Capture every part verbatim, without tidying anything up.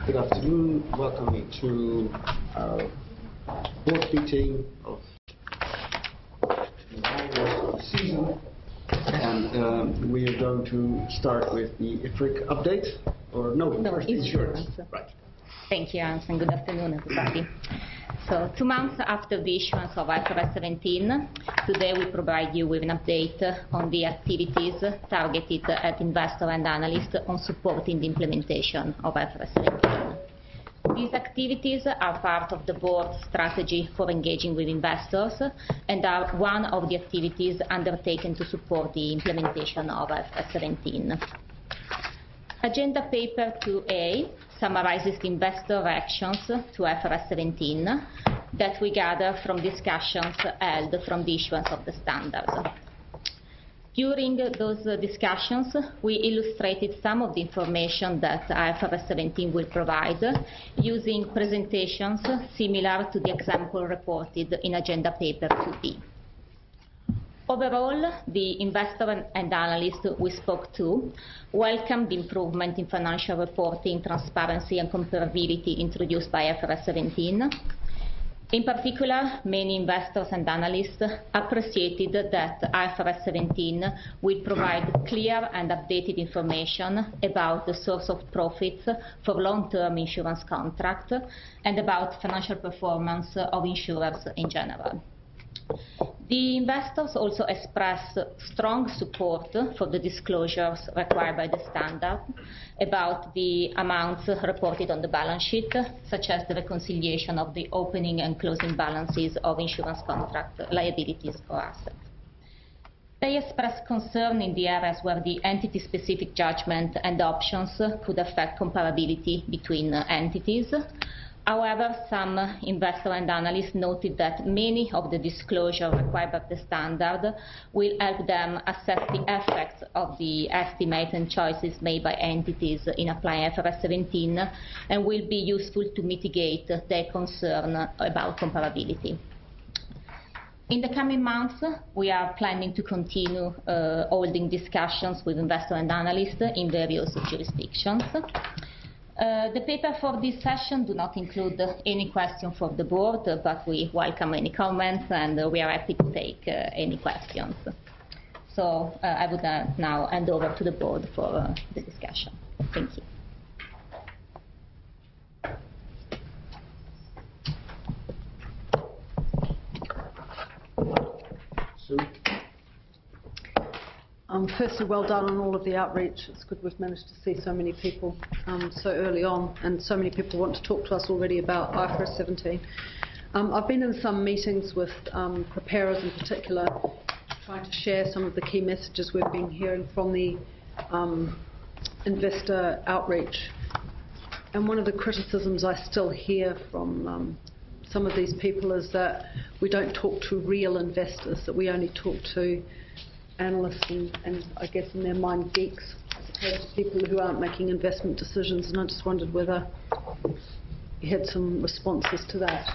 Good afternoon. Welcome you to our board meeting of the season. And um, we are going to start with the I F R I C update. Or no, no first insurance. insurance. Right. Thank you, Hans, and good afternoon, everybody. So, two months after the issuance of I F R S seventeen, today we provide you with an update on the activities targeted at investors and analysts on supporting the implementation of I F R S seventeen. These activities are part of the board's strategy for engaging with investors and are one of the activities undertaken to support the implementation of I F R S seventeen. Agenda paper two A summarizes the investor reactions to I F R S seventeen that we gather from discussions held from the issuance of the standards. During those discussions, we illustrated some of the information that I F R S seventeen will provide using presentations similar to the example reported in agenda paper two B. Overall, the investor and analysts we spoke to welcomed the improvement in financial reporting, transparency and comparability introduced by I F R S seventeen. In particular, many investors and analysts appreciated that I F R S seventeen will provide clear and updated information about the source of profits for long-term insurance contracts and about financial performance of insurers in general. The investors also expressed strong support for the disclosures required by the standard about the amounts reported on the balance sheet, such as the reconciliation of the opening and closing balances of insurance contract liabilities or assets. They expressed concern in the areas where the entity-specific judgment and options could affect comparability between entities. However, some investors and analysts noted that many of the disclosures required by the standard will help them assess the effects of the estimates and choices made by entities in applying I F R S seventeen and will be useful to mitigate their concern about comparability. In the coming months, we are planning to continue uh, holding discussions with investors and analysts in various jurisdictions. Uh, the paper for this session do not include uh, any question for the board, uh, but we welcome any comments and uh, we are happy to take uh, any questions. So uh, I would uh, now hand over to the board for uh, the discussion. Thank you. So. Um, firstly, well done on all of the outreach. It's good we've managed to see so many people um, so early on, and so many people want to talk to us already about I F R S seventeen. Um, I've been in some meetings with um, preparers in particular, trying to share some of the key messages we've been hearing from the um, investor outreach. And one of the criticisms I still hear from um, some of these people is that we don't talk to real investors, that we only talk to analysts and, and I guess in their mind geeks, as opposed to people who aren't making investment decisions. And I just wondered whether you had some responses to that.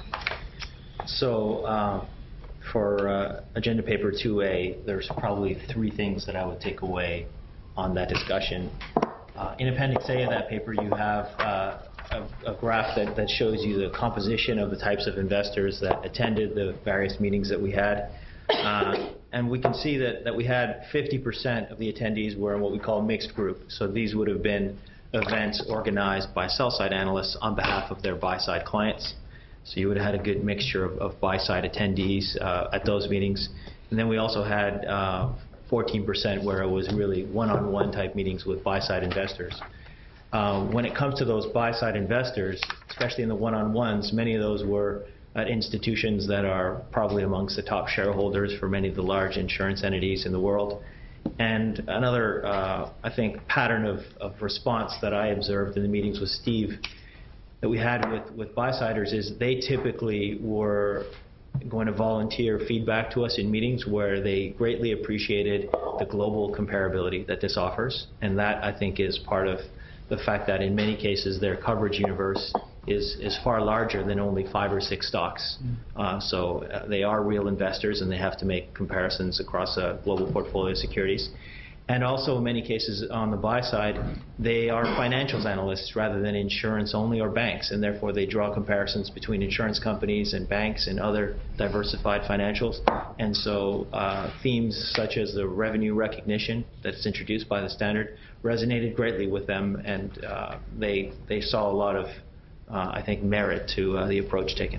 So uh, for uh, agenda paper two A, there's probably three things that I would take away on that discussion. Uh, in Appendix A of that paper, you have uh, a, a graph that, that shows you the composition of the types of investors that attended the various meetings that we had. Uh, and we can see that, that we had fifty percent of the attendees were in what we call mixed group. So these would have been events organized by sell-side analysts on behalf of their buy-side clients. So you would have had a good mixture of, of buy-side attendees uh, at those meetings. And then we also had uh, fourteen percent where it was really one-on-one type meetings with buy-side investors. Uh, when it comes to those buy-side investors, especially in the one-on-ones, many of those were at institutions that are probably amongst the top shareholders for many of the large insurance entities in the world. And another, uh, I think, pattern of, of response that I observed in the meetings with Steve that we had with, with buy-siders is they typically were going to volunteer feedback to us in meetings where they greatly appreciated the global comparability that this offers. And that, I think, is part of the fact that in many cases their coverage universe is, is far larger than only five or six stocks. Uh, so uh, they are real investors and they have to make comparisons across a global portfolio of securities. And also, in many cases, on the buy side, they are financials analysts rather than insurance only or banks, and therefore they draw comparisons between insurance companies and banks and other diversified financials. And so uh, themes such as the revenue recognition that's introduced by the standard resonated greatly with them, and uh, they they saw a lot of, uh, I think, merit to uh, the approach taken.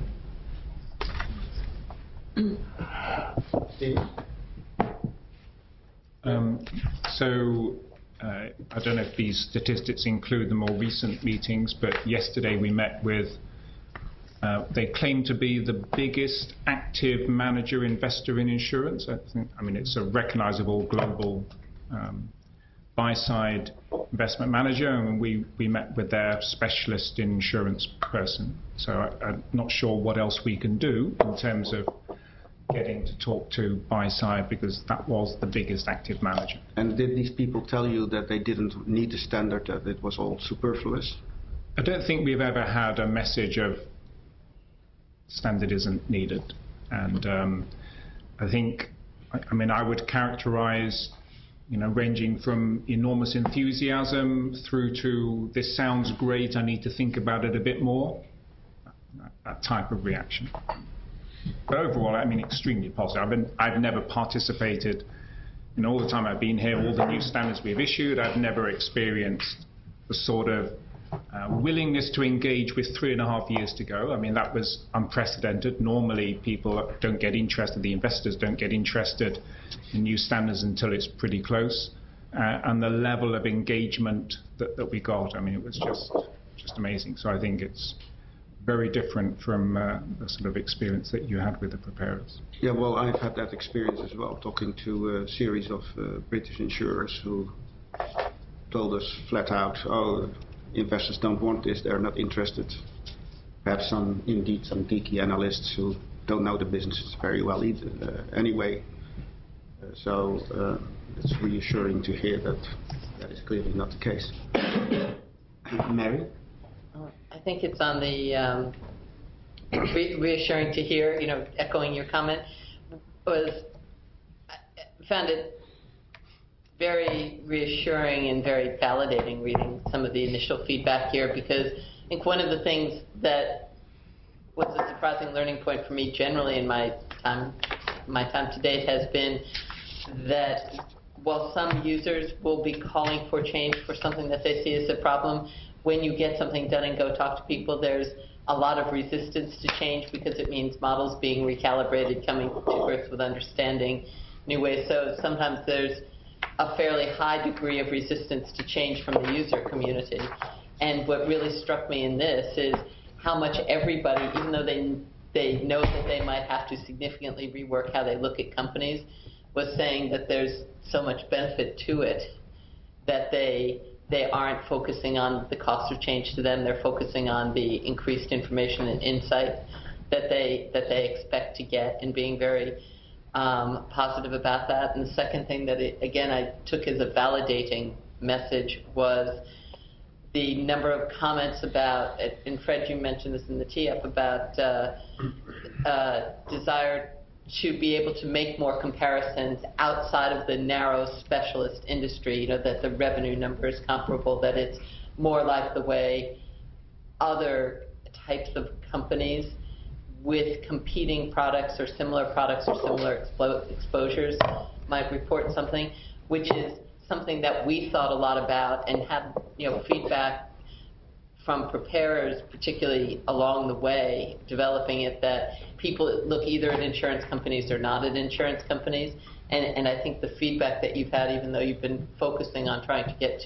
Um, so, uh, I don't know if these statistics include the more recent meetings, but yesterday we met with, uh, they claim to be the biggest active manager investor in insurance. I think, I mean, it's a recognizable global um, buy-side investment manager, and we, we met with their specialist insurance person. So I, I'm not sure what else we can do in terms of getting to talk to buy side, because that was the biggest active manager. And did these people tell you that they didn't need a standard, that it was all superfluous? I don't think we've ever had a message of standard isn't needed. And um, I think, I, I mean, I would characterize, you know, ranging from enormous enthusiasm through to this sounds great, I need to think about it a bit more, that, that type of reaction. But overall, I mean, extremely positive. I've, been, I've never participated, in all the time I've been here, all the new standards we've issued, I've never experienced the sort of uh, willingness to engage with three and a half years to go. I mean, that was unprecedented. Normally, people don't get interested, the investors don't get interested in new standards until it's pretty close. Uh, and the level of engagement that, that we got, I mean, it was just, just amazing. So I think it's very different from uh, the sort of experience that you had with the preparers. Yeah, well, I've had that experience as well, talking to a series of uh, British insurers who told us flat out, oh, investors don't want this, they're not interested. Perhaps some, indeed, some geeky analysts who don't know the businesses very well either, uh, anyway. Uh, so uh, it's reassuring to hear that that is clearly not the case. Mary? I think it's on the um, re reassuring to hear, you know, echoing your comment, was I found it very reassuring and very validating reading some of the initial feedback here, because I think one of the things that was a surprising learning point for me generally in my time, my time to date has been that while some users will be calling for change for something that they see as a problem, when you get something done and go talk to people, there's a lot of resistance to change because it means models being recalibrated, coming to grips with understanding new ways. So sometimes there's a fairly high degree of resistance to change from the user community. And what really struck me in this is how much everybody, even though they, they know that they might have to significantly rework how they look at companies, was saying that there's so much benefit to it that they they aren't focusing on the cost of change to them. They're focusing on the increased information and insight that they that they expect to get, and being very um, positive about that. And the second thing that, it, again, I took as a validating message was the number of comments about, and Fred, you mentioned this in the tee-up, about uh, uh, desire to be able to make more comparisons outside of the narrow specialist industry, you know, that the revenue number is comparable, that it's more like the way other types of companies with competing products or similar products or similar expo exposures might report something, which is something that we thought a lot about and had, you know, feedback from preparers, particularly along the way, developing it, that people look either at insurance companies or not at insurance companies. And, and I think the feedback that you've had, even though you've been focusing on trying to get